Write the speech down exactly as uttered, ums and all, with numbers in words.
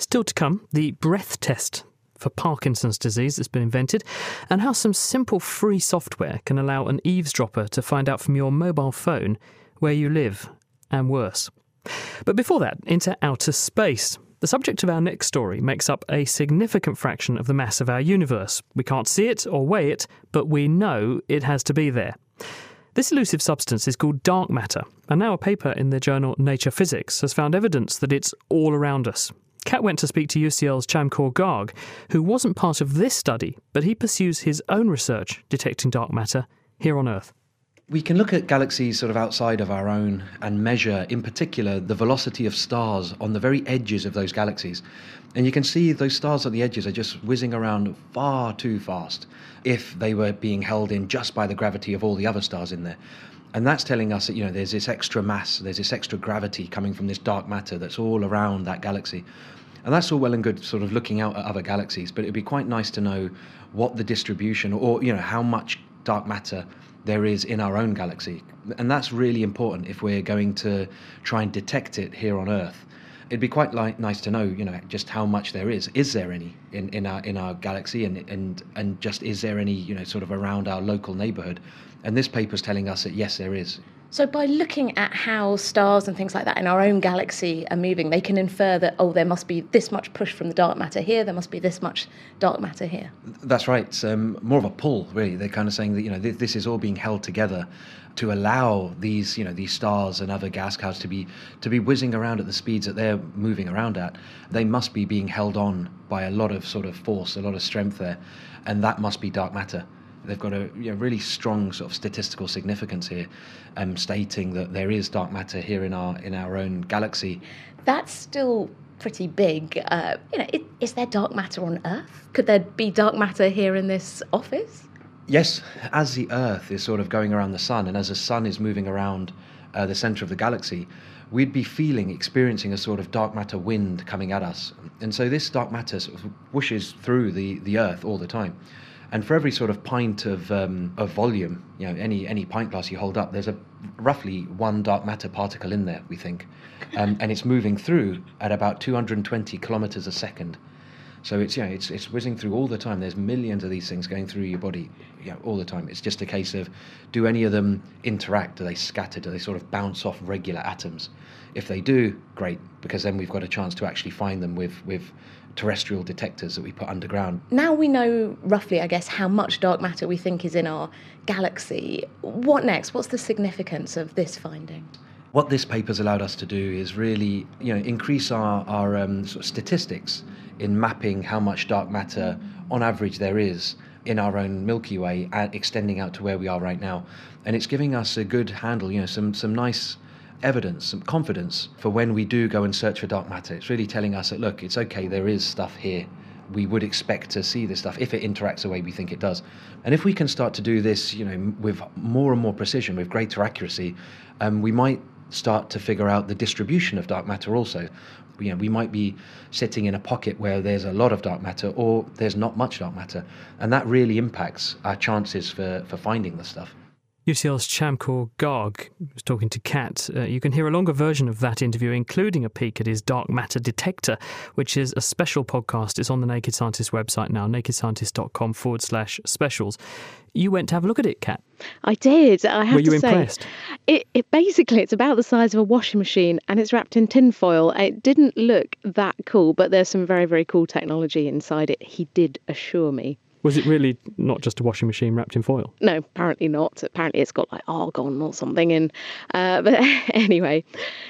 Still to come, the breath test for Parkinson's disease that's been invented, and how some simple free software can allow an eavesdropper to find out from your mobile phone where you live, and worse. But before that, into outer space. The subject of our next story makes up a significant fraction of the mass of our universe. We can't see it or weigh it, but we know it has to be there. This elusive substance is called dark matter, and now a paper in the journal Nature Physics has found evidence that it's all around us. Kat went to speak to U C L's Chamkaur Garg, who wasn't part of this study, but he pursues his own research detecting dark matter here on Earth. We can look at galaxies sort of outside of our own and measure, in particular, the velocity of stars on the very edges of those galaxies. And you can see those stars at the edges are just whizzing around far too fast if they were being held in just by the gravity of all the other stars in there. And that's telling us that, you know, there's this extra mass, there's this extra gravity coming from this dark matter that's all around that galaxy. And that's all well and good sort of looking out at other galaxies, but it'd be quite nice to know what the distribution or, you know, how much dark matter there is in our own galaxy. And that's really important if we're going to try and detect it here on Earth. It'd be quite like, nice to know, you know, just how much there is. Is there any in, in our in our galaxy, and and and just is there any, you know, sort of around our local neighbourhood? And this paper's telling us that yes, there is. So by looking at how stars and things like that in our own galaxy are moving, they can infer that, oh, there must be this much push from the dark matter here, there must be this much dark matter here. That's right. It's um, more of a pull, really. They're kind of saying that, you know, th- this is all being held together to allow these, you know, these stars and other gas clouds to be to be whizzing around at the speeds that they're moving around at. They must be being held on by a lot of sort of force, a lot of strength there, and that must be dark matter. They've got a, you know, really strong sort of statistical significance here, um, stating that there is dark matter here in our in our own galaxy. That's still pretty big. Uh, you know, it, is there dark matter on Earth? Could there be dark matter here in this office? Yes, as the Earth is sort of going around the sun, and as the sun is moving around uh, the centre of the galaxy, we'd be feeling, experiencing a sort of dark matter wind coming at us. And so this dark matter sort of whooshes through the, the Earth all the time. And for every sort of pint of um, of volume, you know, any any pint glass you hold up, there's a roughly one dark matter particle in there, we think, um, and it's moving through at about two hundred twenty kilometres a second. So it's, you know, it's it's whizzing through all the time. There's millions of these things going through your body, you know, all the time. It's just a case of, do any of them interact? Do they scatter? Do they sort of bounce off regular atoms? If they do, great, because then we've got a chance to actually find them with with terrestrial detectors that we put underground. Now we know roughly, I guess, how much dark matter we think is in our galaxy. What next? What's the significance of this finding? What this paper's allowed us to do is really, you know, increase our, our um, sort of statistics in mapping how much dark matter on average there is in our own Milky Way, and extending out to where we are right now. And it's giving us a good handle, you know, some some nice evidence, some confidence for when we do go and search for dark matter. It's really telling us that, look, it's okay, there is stuff here. We would expect to see this stuff if it interacts the way we think it does. And if we can start to do this, you know, with more and more precision, with greater accuracy, um, we might start to figure out the distribution of dark matter also. You know, we might be sitting in a pocket where there's a lot of dark matter, or there's not much dark matter, and that really impacts our chances for, for finding the stuff. U C L's Chamkaur Garg was talking to Kat. Uh, you can hear a longer version of that interview, including a peek at his dark matter detector, which is a special podcast. It's on the Naked Scientist website now, nakedscientist.com forward slash specials. You went to have a look at it, Kat. I did. I have Were you to say, impressed? It, it basically, it's about the size of a washing machine and it's wrapped in tinfoil. It didn't look that cool, but there's some very, very cool technology inside it, he did assure me. Was it really not just a washing machine wrapped in foil? No, apparently not. Apparently it's got like argon or something in. Uh, but anyway,